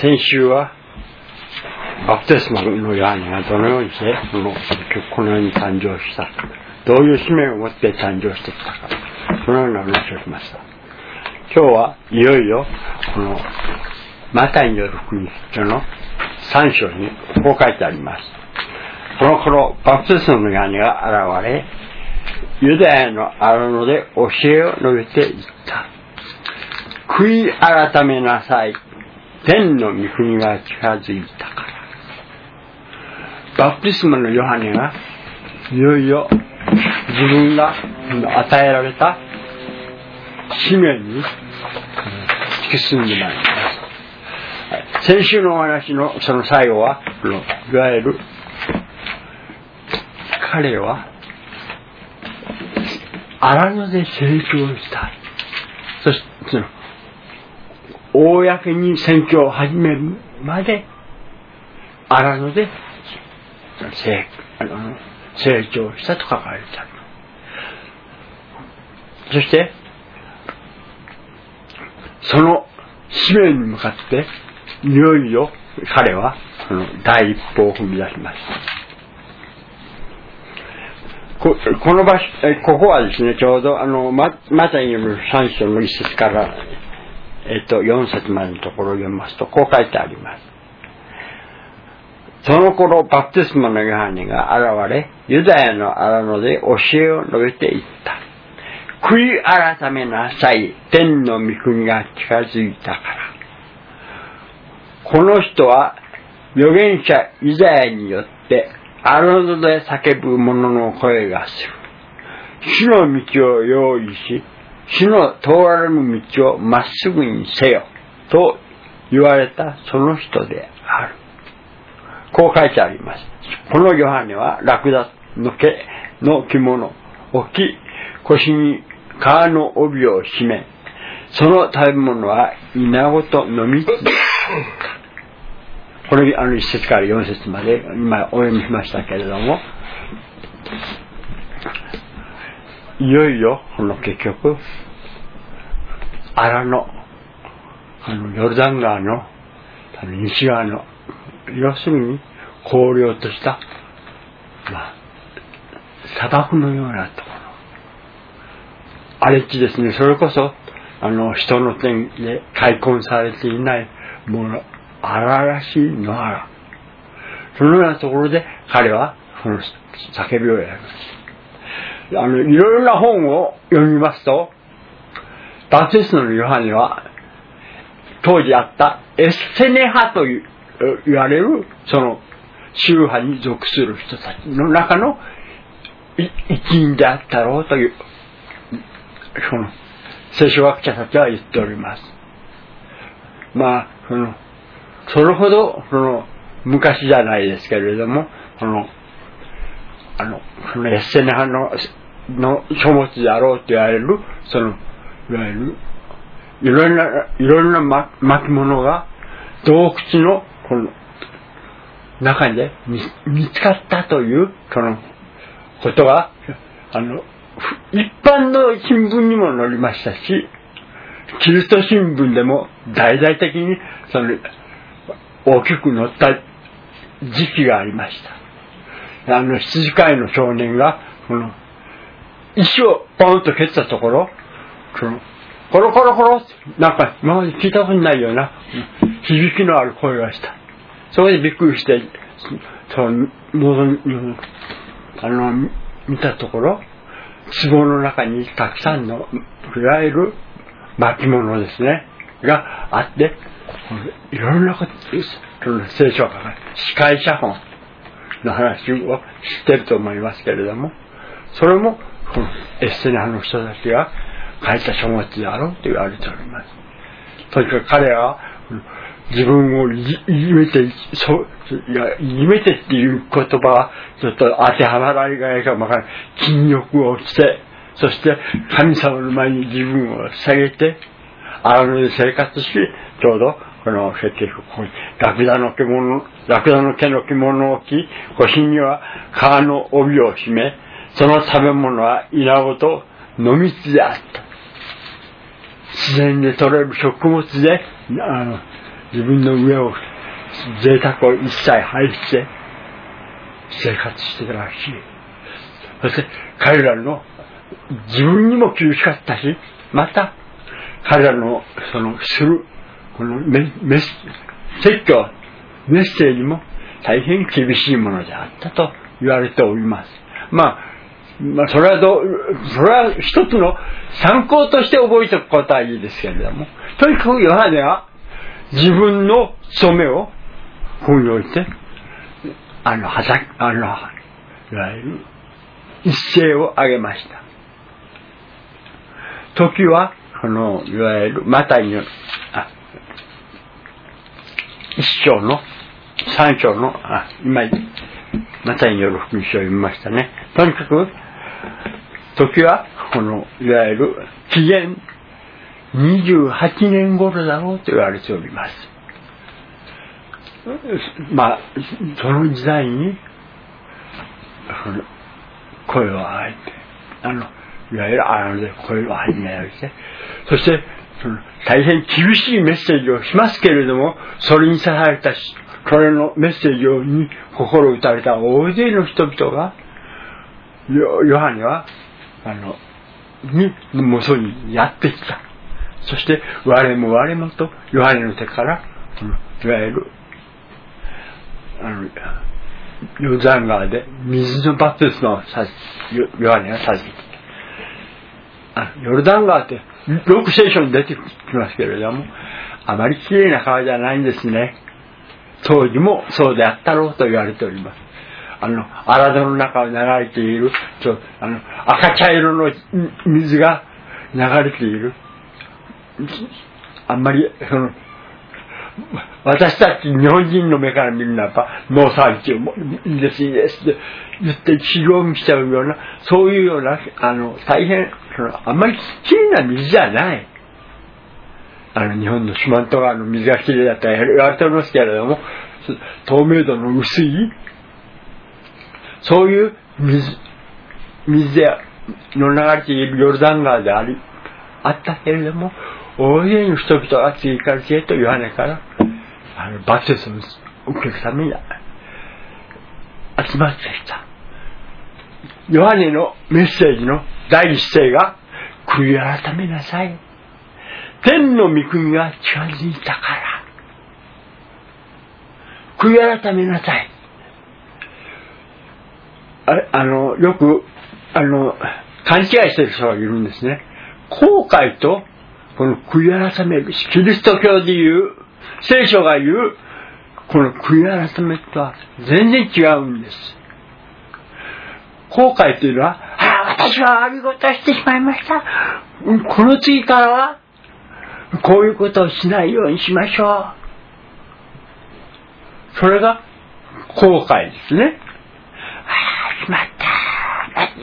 先週はバプテスマのヨハネがどのようにしてこの世に誕生したか、どういう使命を持って誕生してきたか、そのような話をしました。今日はいよいよこのマタイによる福音書の3章にこう書いてあります。この頃バプテスマのヨハネが現れ、ユダヤの荒野で教えを述べていった。悔い改めなさい。天の御国が近づいたから。バプテスマのヨハネがいよいよ自分が与えられた使命に突き進んでまいります。先週のお話のその最後は、いわゆる彼は荒野で成長した。そして公に宣教を始めるまで荒野で成長したと書かれてある。そしてその使命に向かっていよいよ彼は第一歩を踏み出しました。この場所、ここはですね、ちょうどマタイによる3章の1節から4節までのところを読みますと、こう書いてあります。その頃バプテスマのヨハネが現れ、ユダヤの荒野で教えを述べていった。悔い改めなさい。天の御国が近づいたから。この人は預言者イザヤによって荒野で叫ぶ者の声がする。主の道を用意し、主の通らぬ道をまっすぐにせよと言われたその人である。こう書いてあります。このヨハネはラクダの毛の着物を着、腰に革の帯を締め、その食べ物は稲子と飲みつだ。これ1節から4節まで今お読みしましたけれども、いよいよ結局荒野ヨルダン川の西側の要するに荒涼とした砂漠のようなところ、荒れ地ですね。それこそ人の手で開墾されていないもの荒々しい野原、そのようなところで彼は叫びをやります。いろいろな本を読みますと、バプテスマのヨハネは当時あったエッセネ派と言われるその宗派に属する人たちの中の一員であったろうというその聖書学者たちは言っております。それほど昔じゃないですけれども、エッセネ派の書物であろうと言われるいわゆるいろんな巻物が洞窟の中で見つかったということが一般の新聞にも載りましたし、キリスト新聞でも大々的に大きく載った時期がありました。羊飼いの少年が石をポンと蹴ったところ、コロコロコロってなんか今まで聞いたことないような響きのある声がした。そこでびっくりして見たところ、壺の中にたくさんのいわゆる巻物ですねがあって、いろんなこと聖書家が司会写本の話を知ってると思いますけれども、それもエッセネ派の人たちが書いた書物であろうと言われております。とにかく彼は自分をいじめてっていう言葉はちょっと当てはまらないかもわからない。禁欲をして、そして神様の前に自分を下げて荒野で生活し、ちょうど結局ラクダの毛の着物を着、腰には革の帯を締め、その食べ物は稲子と野蜜であった。自然で採れる食物で自分の上を贅沢を一切排して生活してたらしい。そして彼らの自分にも厳しかったし、また彼らのそのするこの説教メッセージも大変厳しいものであったと言われております。まあそれは一つの参考として覚えておくことはいいですけれども、とにかくヨハネは自分の務めをここにおいていわゆる一斉を挙げました。時はこのいわゆるマタイの一章の三章の今マタイによる福音書を読みましたね。とにかく時はこのいわゆる紀元28年頃だろうと言われております。まあその時代に声を上げていわゆる荒野で声を始められて、そして大変厳しいメッセージをしますけれども、それに刺されたし、それのメッセージに心打たれた大勢の人々がヨハネはもとにやってきた。そして我もとヨハネの手からいわゆるヨルダン川で水のバプテスマをヨハネが授けてきた。ヨルダン川って6聖書に出てきますけれども、あまりきれいな川じゃないんですね。当時もそうであったろうと言われております。荒野の中を流れている赤茶色の水が流れている。あんまり私たち日本人の目から見るならば農産地をいいですって言って治療にしちゃうような、そういうような大変あんまりきれいな水じゃない。日本の四万十川の水がきれいだと言われておりますけれども、透明度の薄いそういう水の流れているヨルダン川であったけれども、大勢の人々が次から次へとヨハネからバプテスマを受けるために集まってきた。ヨハネのメッセージの第一声が、悔い改めなさい。天の御国が近づいたから。悔い改めなさい。よく勘違いしている人がいるんですね。後悔とこの悔い改める、キリスト教でいう、聖書が言うこの悔い改めとは全然違うんです。後悔というのは、私は悪いことをしてしまいました。この次からはこういうことをしないようにしましょう。それが後悔ですね。しまった。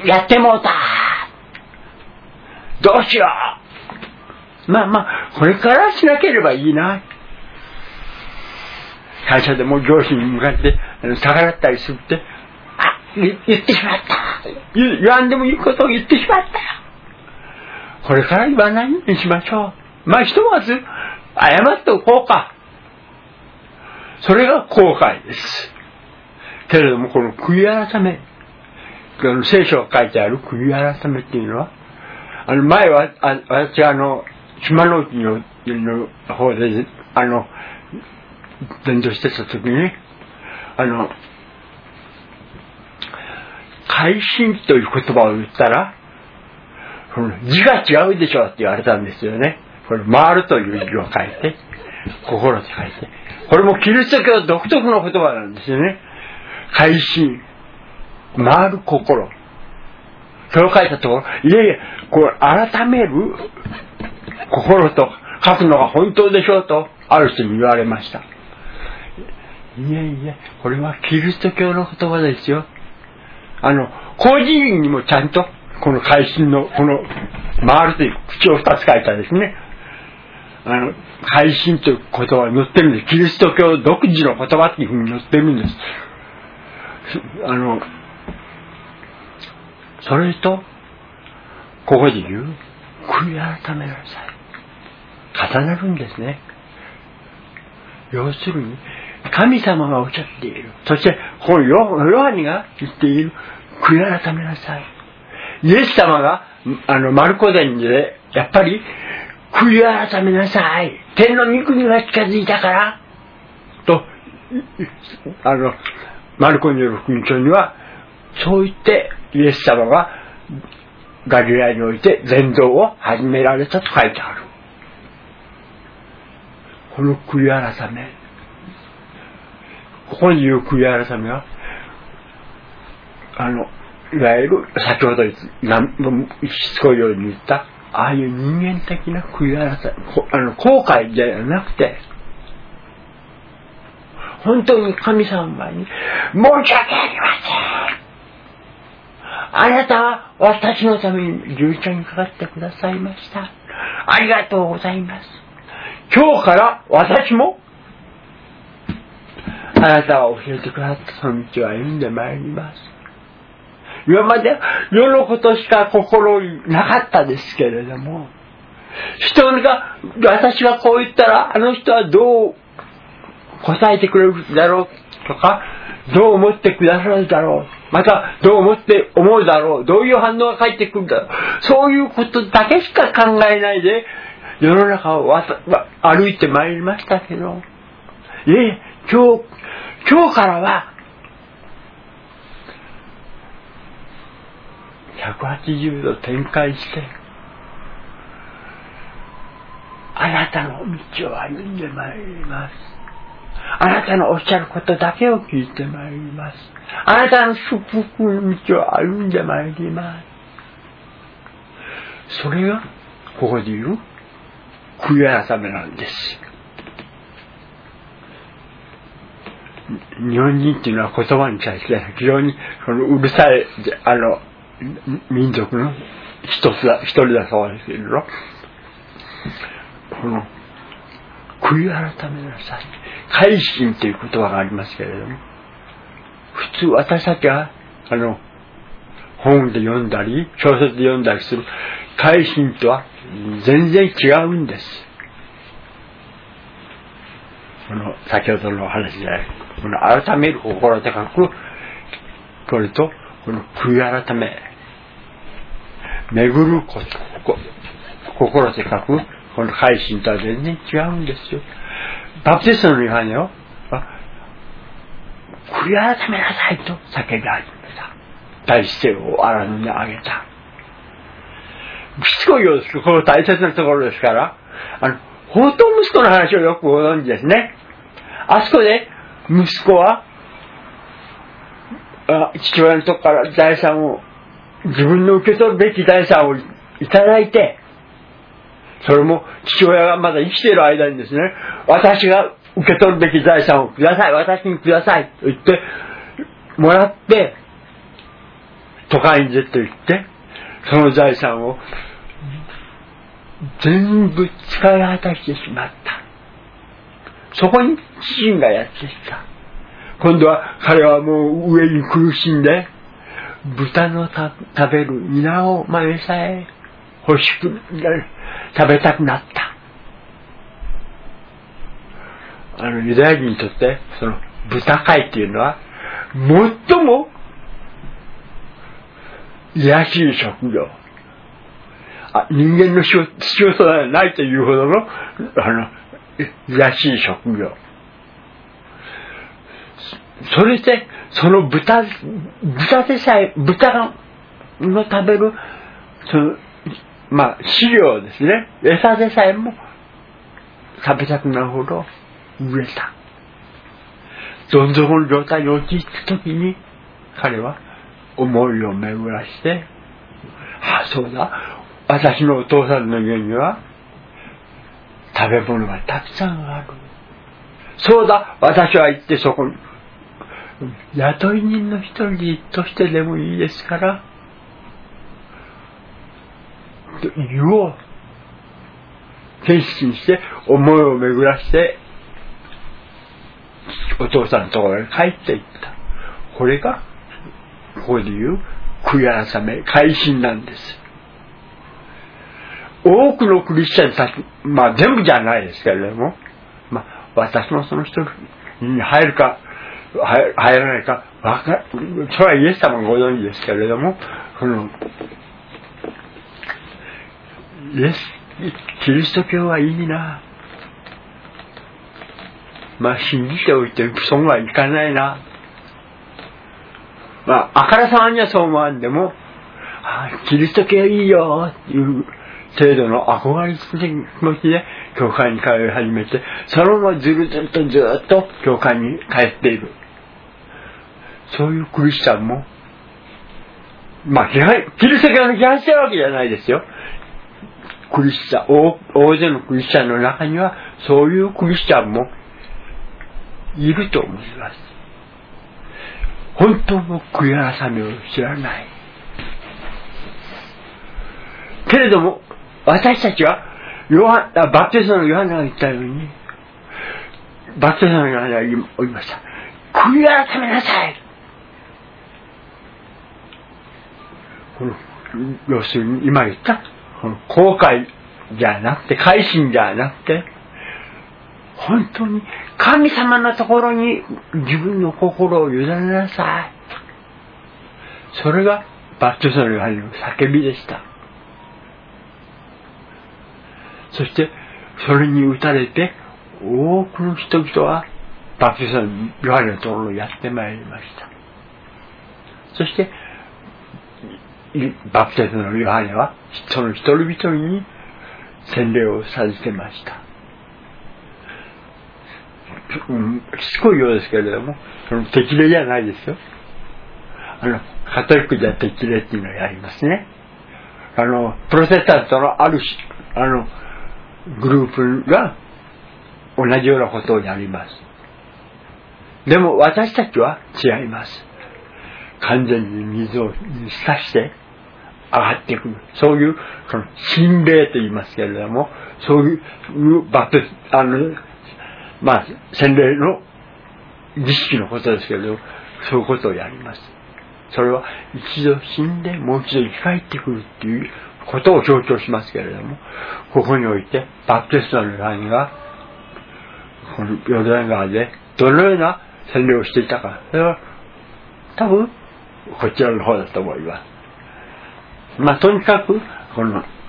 やってもうた。どうしよう。これからしなければいいな。会社でも上司に向かって逆らったりするって、言ってしまった。言わんでもいいことを言ってしまった。これから言わないようにしましょう。ひとまず謝っておこうか。それが後悔です。けれどもこの悔い改め、聖書が書いてある悔い改めっていうのは、前は私は島の内の方で伝道してた時に改心という言葉を言ったら字が違うでしょって言われたんですよね。これ回るという字を書いて心って書いて、これもキリスト教独特の言葉なんですよね。改心、回る心、それを書いたところ、これ改める心と書くのが本当でしょうとある人に言われました。これはキリスト教の言葉ですよ。広辞苑にもちゃんとこの改心のこの回るという口を2つ書いたですね、改心という言葉が載ってるんです。キリスト教独自の言葉っていうふうに載ってるんです。それとここで言う悔い改めなさい、重なるんですね。 要するに、神様がおっしゃっている。そして、このヨハネが言っている。悔い改めなさい。イエス様が、マルコ伝で、やっぱり、悔い改めなさい。天の御国が近づいたから、と、マルコによる福音書には、そう言って、イエス様が、ガリラヤにおいて伝道を始められたと書いてある。この悔い改め。ここに言う悔い改めは、いわゆる、先ほどしつこいように言った、ああいう人間的な悔い改め、後悔ではなくて、本当に神様に、申し訳ありません。あなたは私のために十字架にかかってくださいました。ありがとうございます。今日から私も、あなたが教えてくださったその道を歩んでまいります。今まで世のことしか心になかったですけれども、人が、私がこう言ったら、あの人はどう答えてくれるだろうとか、どう思ってくださるだろう。また、どう思うだろう。どういう反応が返ってくるだろう。そういうことだけしか考えないで、世の中を歩いてまいりましたけど、今日からは、180度展開して、あなたの道を歩んでまいります。あなたのおっしゃることだけを聞いてまいります。あなたの祝福の道を歩んでまいります。それが、ここで言う、悔い改めなんです。日本人っていうのは言葉に対して非常にうるさい、民族の一人だそうですけど、この、悔い改めなさい。改心という言葉がありますけれども、普通私たちは、本で読んだり、小説で読んだりする改心とは全然違うんです。先ほどの話で、改める心で書く、これと、この悔い改め、巡る心で書く、この改心とは全然違うんですよ。バプテストのヨハネを、悔い改めなさいと叫び始めた。大姿勢を荒野に上げた。しつこいようですけど、この大切なところですから、放蕩息子の話をよくご存知ですね。あそこで、息子は、父親のとこから財産を、自分の受け取るべき財産をいただいて、それも父親がまだ生きている間にですね、私が受け取るべき財産をください、私にくださいと言ってもらって、都会に出て行って、その財産を全部使い果たしてしまった。そこに父親がやってきた。今度は彼はもう上に苦しんで、豚の食べる稲を豆さえ欲しく食べたくなった。ユダヤ人にとって、その豚飼いっていうのは、最も卑しい職業。人間の仕事ではないというほどの、卑しい職業。それで、その豚でさえ、豚の食べる、飼料ですね。餌でさえも食べたくなるほど売れた。どん底の状態に陥った時に、彼は思いを巡らして、そうだ、私のお父さんの家には食べ物がたくさんある。そうだ、私は行ってそこに、雇い人の一人としてでもいいですから、言おう。決心して、思いを巡らして、お父さんのところに帰っていった。これが、ここで言う、悔い改め、改心なんです。多くのクリスチャンたち、全部じゃないですけれども、 私もその人に入るか入らないかそれはイエス様がご存知ですけれども、キリスト教はいいな、信じておいて損はいかないな、あからさまにはそう思わんでも、キリスト教いいよっていう程度の憧れ的気持ちで教会に通い始めて、そのままずっと教会に通っている、そういうクリスチャンもキリスト教の批判してるわけじゃないですよ。クリスチャン大勢のクリスチャンの中にはそういうクリスチャンもいると思います。本当の悔い改めを知らないけれども、私たちはバプテスマのヨハネが言ったように、バプテスマのヨハネが言いました。悔い改めなさい。要するに今言った後悔じゃなくて、改心じゃなくて、本当に神様のところに自分の心を委ねなさい。それがバプテスマのヨハネの叫びでした。そしてそれに打たれて多くの人々はバプテスマのヨハネのところにやってまいりました。そしてバプテスマのヨハネはその一人一人に洗礼を授けました。しつこいようですけれども、適齢じゃないですよ。カトリックでは適齢っていうのをやりますね。プロテスタントのあるグループが同じようなことをやります。でも私たちは違います。完全に水を浸して上がってくる、そういう洗礼と言いますけれども、そういう洗礼の儀式のことですけれども、そういうことをやります。それは一度死んでもう一度生き返ってくるっていうことを強調しますけれども、ここにおいてバプテスマのヨハネがこのヨルダン川でどのような洗礼をしていたか、それは多分こちらの方だと思います。とにかくこ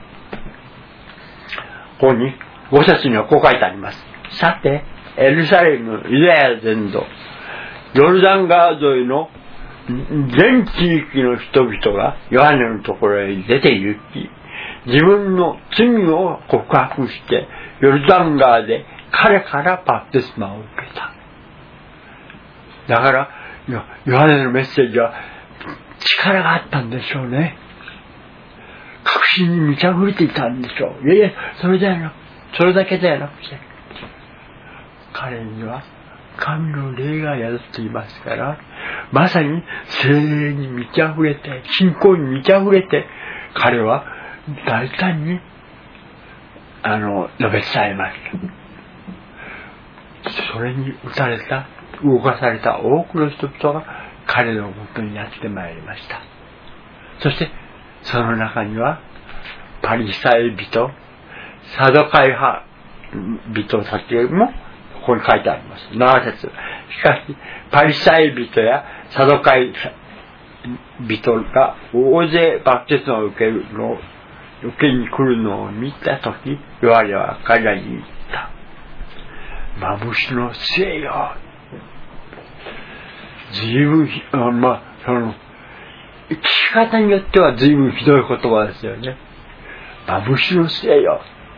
こに5節にはこう書いてあります。さてエルサレム、ユダヤ全土、ヨルダン川沿いの全地域の人々がヨハネのところへ出て行き、自分の罪を告白してヨルダン川で彼からバプテスマを受けた。だからヨハネのメッセージは力があったんでしょうね。確信に満ち溢れていたんでしょう。いやそれだけではなくて、彼には神の霊が宿っていますから、まさに聖霊に満ち溢れて、信仰に満ち溢れて、彼は大胆に述べ伝えました。それに動かされた多くの人々が彼のもとにやってまいりました。そしてその中にはパリサイ人、サドカイ派人たちもここに書いてあります。7節。しかしパリサイ人やサドカイ人が大勢バプテスマを受けに来るのを見たとき、ヨハネは彼らに言った。幻のせよ。随分聞き方によっては随分ひどい言葉ですよね。幻のせよ。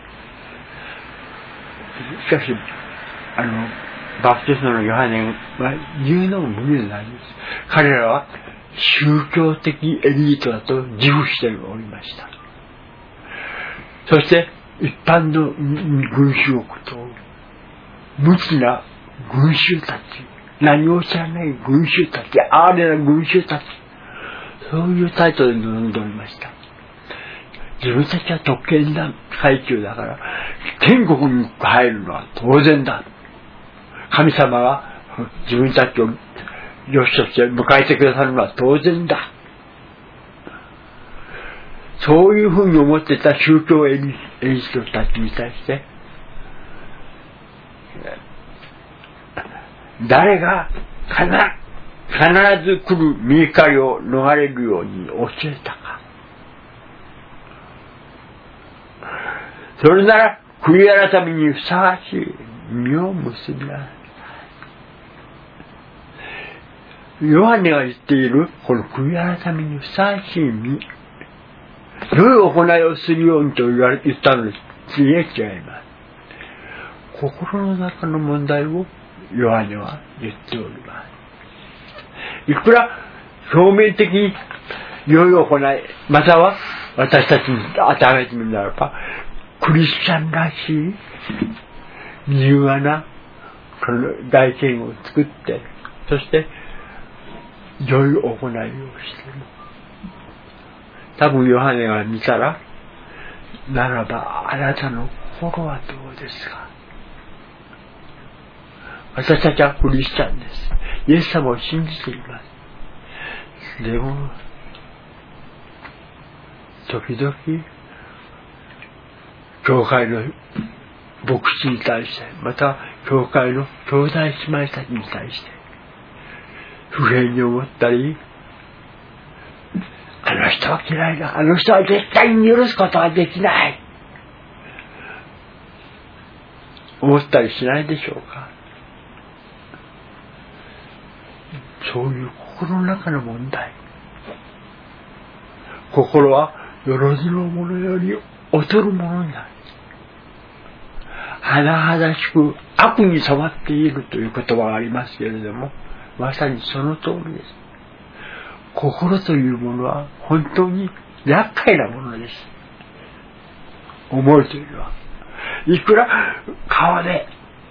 しかしバプテスマのヨハネは言うのも無理なんです。彼らは宗教的エリートだと自負しておりました。そして一般の群衆と無知な群衆たち、何も知らない群衆たち、哀れな群衆たち、そういうタイトルで臨んでおりました。自分たちは特権だ、階級だから天国に入るのは当然だ。神様が自分たちをよしとして迎えてくださるのは当然だ。そういうふうに思っていた宗教エリートたちに対して、 誰が必ず来る御怒りを逃れるように教えたか。それなら悔い改めにふさわしい実を結びなさい。ヨハネが言っているこの悔い改めにふさわしい実、良い行いをするようにと言ったのです。違います。心の中の問題をヨハネは言っております。いくら表面的に良い行い、または私たちに当てはめてみるならば、クリスチャンらしい柔和なこの外見を作って、そして良い行いをしている。多分ヨハネが見たら、ならばあなたの心はどうですか。私たちはクリスチャンです。イエス様を信じています。でも時々教会の牧師に対して、また教会の兄弟姉妹たちに対して不平に思ったり、あの人は嫌いだ、あの人は絶対に許すことはできない思ったりしないでしょうか。そういう心の中の問題。心はよろずのものより劣るものになる。甚だしく悪に染まっているという言葉がありますけれども、まさにその通りです。心というものは本当に厄介なものです。思いというのは。いくら川で、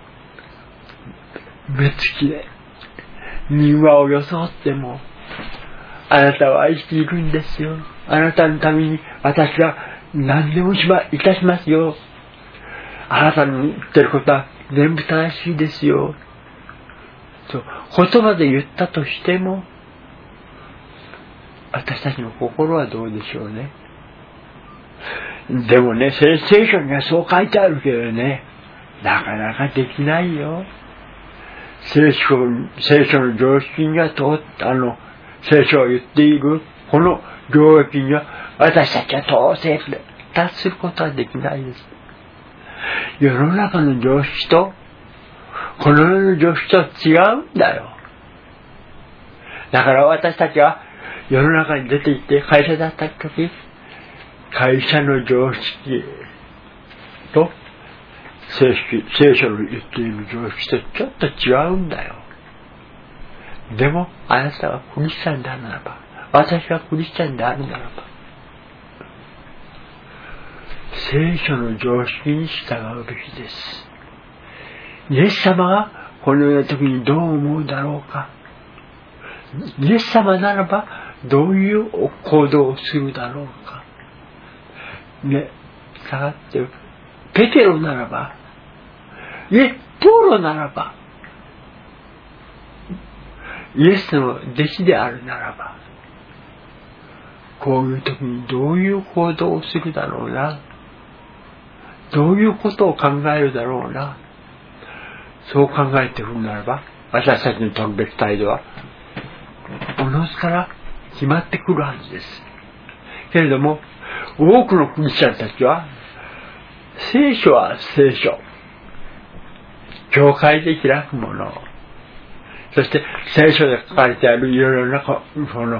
目つきで、人話を装っても、あなたは愛しているんですよ。あなたのために私は何でもいたしますよ。あなたの言ってることは全部正しいですよ。と言葉で言ったとしても、私たちの心はどうでしょうね。でもね、聖書にはそう書いてあるけどね、なかなかできないよ。聖書の常識には聖書を言っているこの領域には私たちは到底達することはできないです。世の中の常識とこの世の常識とは違うんだよ。だから私たちは世の中に出て行って会社だった時、会社の常識と聖書の言っている常識とちょっと違うんだよ。でもあなたはクリスチャンであるならば、私はクリスチャンであるならば、聖書の常識に従うべきです。イエス様がこのような時にどう思うだろうか。イエス様ならばどういう行動をするだろうか。ね、下がってペテロならば、ポロならば、イエスの弟子であるならば、こういう時にどういう行動をするだろうな。どういうことを考えるだろうな。そう考えているならば、私たちの取るべき態度は、おのずから決まってくるはずです。けれども、多くのクリスチャンたちは、聖書は聖書。教会で開くもの。そして聖書で書かれてあるいろいろなこの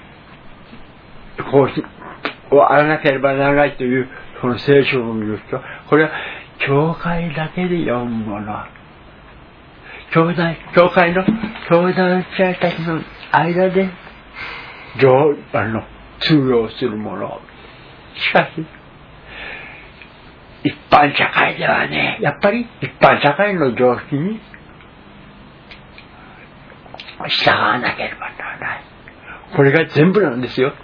方針をあらなければならないというこの聖書の領域は、これは教会だけで読むもの。教会の兄弟たちの間で通用するもの。しかし一般社会ではね、やっぱり一般社会の常識に従わなければならない。これが全部なんですよ。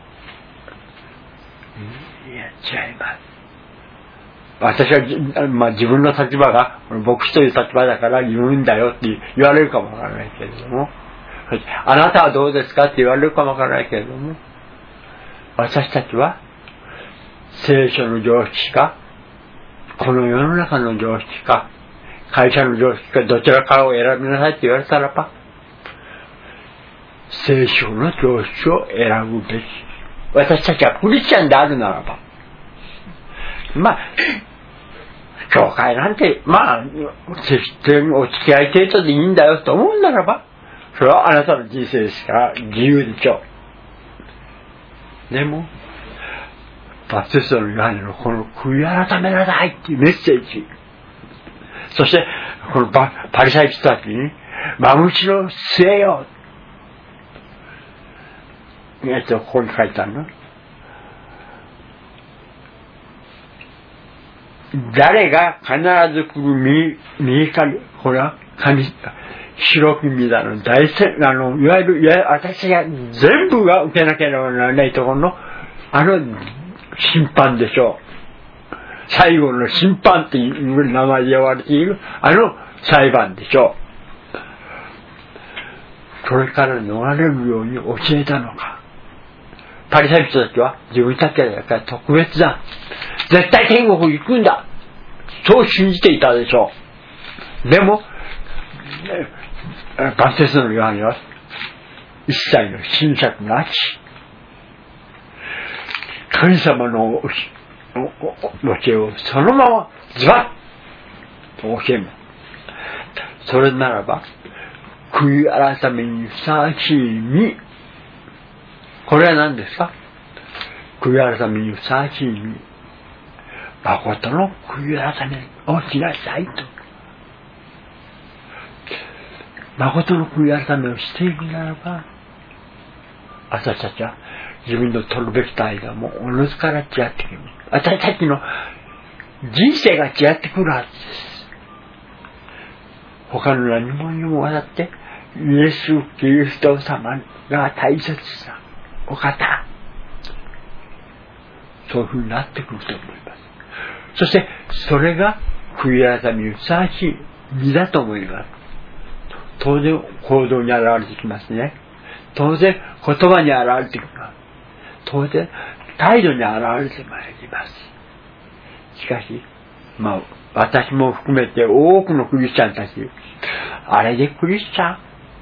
いや、違います。私は、自分の立場が牧師という立場だから言うんだよって言われるかもわからないけれども、あなたはどうですかって言われるかもわからないけれども、私たちは聖書の常識か、この世の中の常識か、 会社の常識かどちらかを選びなさいって言われたらば、聖書の常識を選ぶべき。私たちはクリスチャンであるならば、まあ、教会なんて、まあ、適当にお付き合い程度でいいんだよと思うならば、それはあなたの人生ですから自由でしょう。でも、バプテストのヨハネのこの悔い改めなさいっていうメッセージ。そして、このパリサイ人たちに、マムシの据えよう。ここに書いてあるの。誰が必ず来る右から、これは、白き身だの、いわゆる、私が全部が受けなければならないところの、審判でしょう。最後の審判っていう名前で呼ばれている、裁判でしょう。それから逃れるように教えたのか。パリサイ人たちは自分たちが特別だ。絶対天国行くんだ。そう信じていたでしょう。でも、バプテストのヨハネは一切の審査なし。神様の教えをそのままズバッと教えます。それならば、悔い改めにふさわしい身。これは何ですか？悔い改めにふさわしい身。誠の悔い改めをしなさいと。誠の悔い改めをしていくならば、私たちは自分の取るべき態度もおのずから違ってきます。私たちの人生が違ってくるはずです。他の何者にもわたってイエス・キリスト様が大切なお方、そういうふうになってくると思います。そしてそれが悔い改めにふさわしい身だと思います。当然行動に現れてきますね。当然言葉に現れてきます。当然態度に現れてまいります。しかし、私も含めて多くのクリスチャンたち、あれでクリスチャン、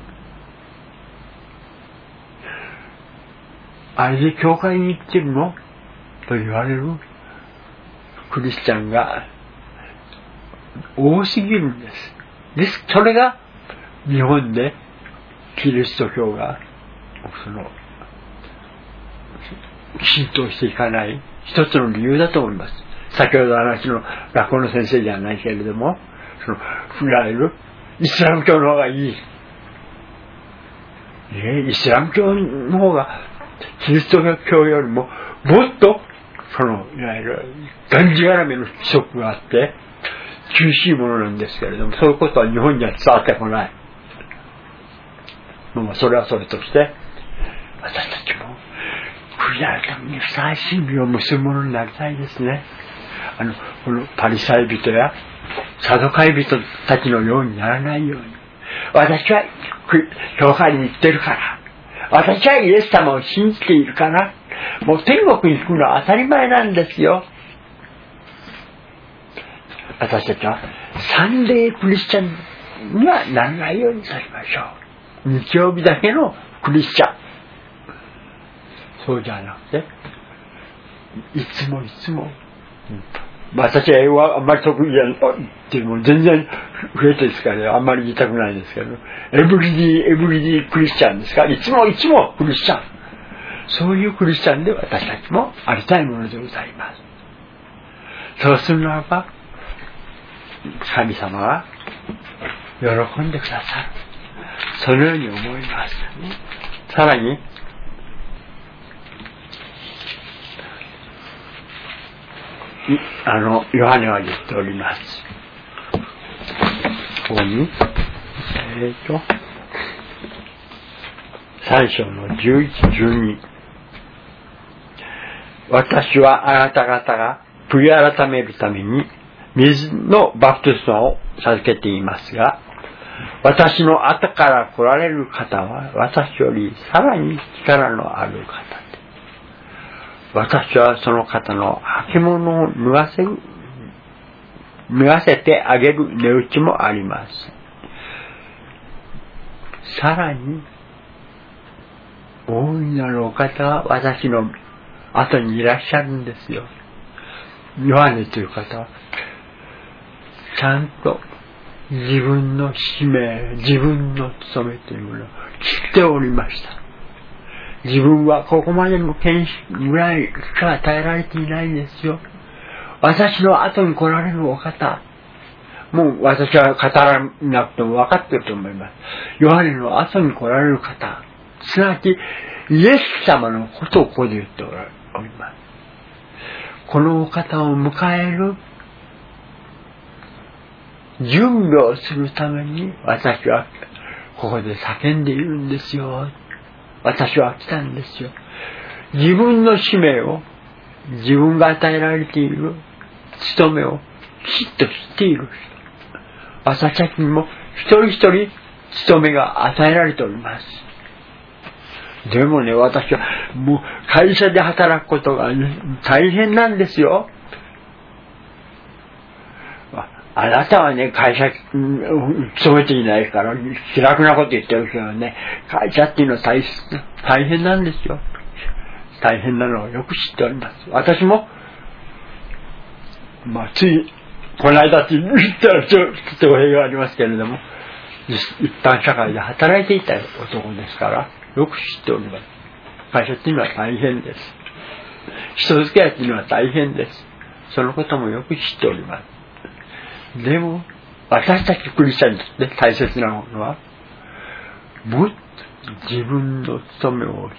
あれで教会に行ってるのと言われるクリスチャンが多すぎるんです。それが日本でキリスト教が浸透していかない一つの理由だと思います。先ほど話の学校の先生じゃないけれども、いわゆるイスラム教の方がいい。イスラム教の方がキリスト教よりももっといわゆるがんじがらめの規則があって厳しいものなんですけれども、そういうことは日本には伝わってこない。それはそれとして、私たちも悔い改めにふさわしい実を結ぶものになりたいですね。このパリサイ人やサドカイ人たちのようにならないように。私は教会に行ってるから。私はイエス様を信じているから。もう天国に行くのは当たり前なんですよ。私たちはサンデークリスチャンにはならないようにさせましょう。日曜日だけのクリスチャン。そうじゃなくて、いつも、私は英語はあんまり得意じゃないっていうのも全然増えてですからね、あんまり言いたくないですけど、エブリディクリスチャンですから、いつもクリスチャン。そういうクリスチャンで私たちもありたいものでございます。そうするならば、神様は喜んでくださる。そのように思います。さらに、ヨハネは言っております。ここに、3章の11、12。私はあなた方が悔い改めるために水のバプテスマを授けていますが、私の後から来られる方は私よりさらに力のある方で、私はその方の履物を脱がせる脱がせてあげる値打ちもあります。さらに、大いなるお方が私の後にいらっしゃるんですよ。ヨハネという方は、ちゃんと自分の使命、自分の務めというものを知っておりました。自分はここまでの権威ぐらいしか与えられていないんですよ。私の後に来られるお方、もう私は語らなくても分かっていると思います。ヨハネの後に来られる方、すなわちイエス様のことをここで言っております。このお方を迎える準備をするために私はここで叫んでいるんですよ。私は来たんですよ。自分の使命を、自分が与えられている務めをきちっと知っている人、私たちにも一人一人務めが与えられております。でもね、私はもう会社で働くことが、大変なんですよ。あなたはね、会社勤めていないから気楽なこと言ってるけどね、会社っていうのは大変なんですよ。大変なのをよく知っております。私もついこの間って言ったらちょっと語弊がありますけれども、一般社会で働いていた男ですからよく知っております。会社っていうのは大変です。人付き合いっていうのは大変です。そのこともよく知っております。でも私たちクリスチャンにとって大切なのは、もっと自分の務めを知る。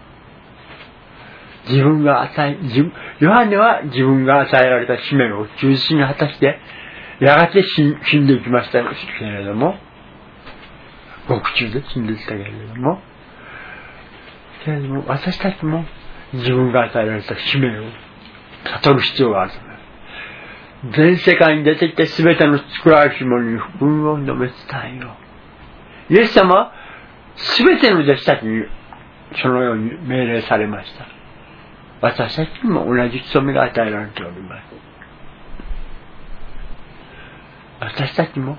自分がヨハネは自分が与えられた使命を忠実に果たして、やがて死んでいきましたけれども、獄中で死んでいったけれども、私たちも自分が与えられた使命を悟る必要があると思います。全世界に出てきて全ての作られし者に福音を述べ伝えよう。イエス様は全ての弟子たちにそのように命令されました。私たちにも同じ務めが与えられております。私たちも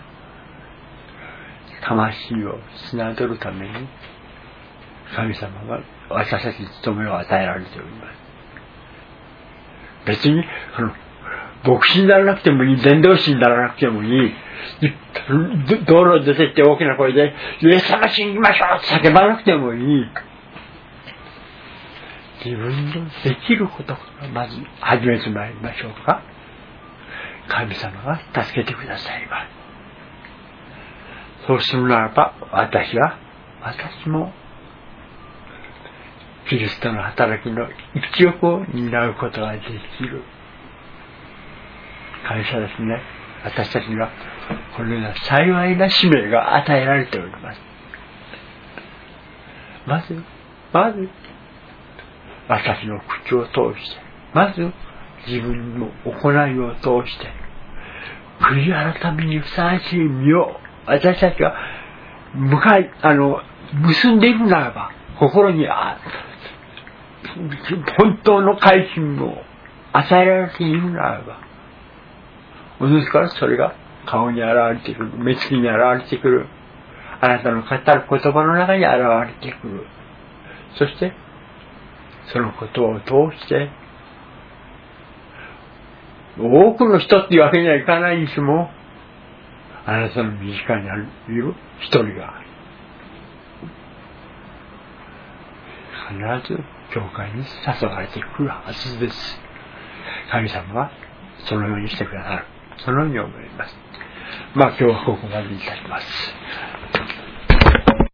魂を繋どるために神様が私たちに務めを与えられております。別に牧師にならなくてもいい、伝道師にならなくてもいい、道路に出て行って大きな声でイエス様信じましょうって叫ばなくてもいい。自分のできることからまず始めてまいりましょうか。神様が助けてくださいます。そうするならば私もキリストの働きの一翼を担うことができる。感謝ですね。私たちにはこのような幸いな使命が与えられております。まず私の口を通して、まず自分の行いを通して、悔い改めにふさわしい身を私たちが結んでいるならば、心に本当の改心を与えられているならば、おのずからそれが顔に現れてくる、目つきに現れてくる、あなたの語る言葉の中に現れてくる。そしてそのことを通して多くの人っていうわけにはいかないにしても、あなたの身近にいる一人が必ず教会に誘われてくるはずです。神様はそのようにしてくださる。そのように思います。今日はここまでいたします。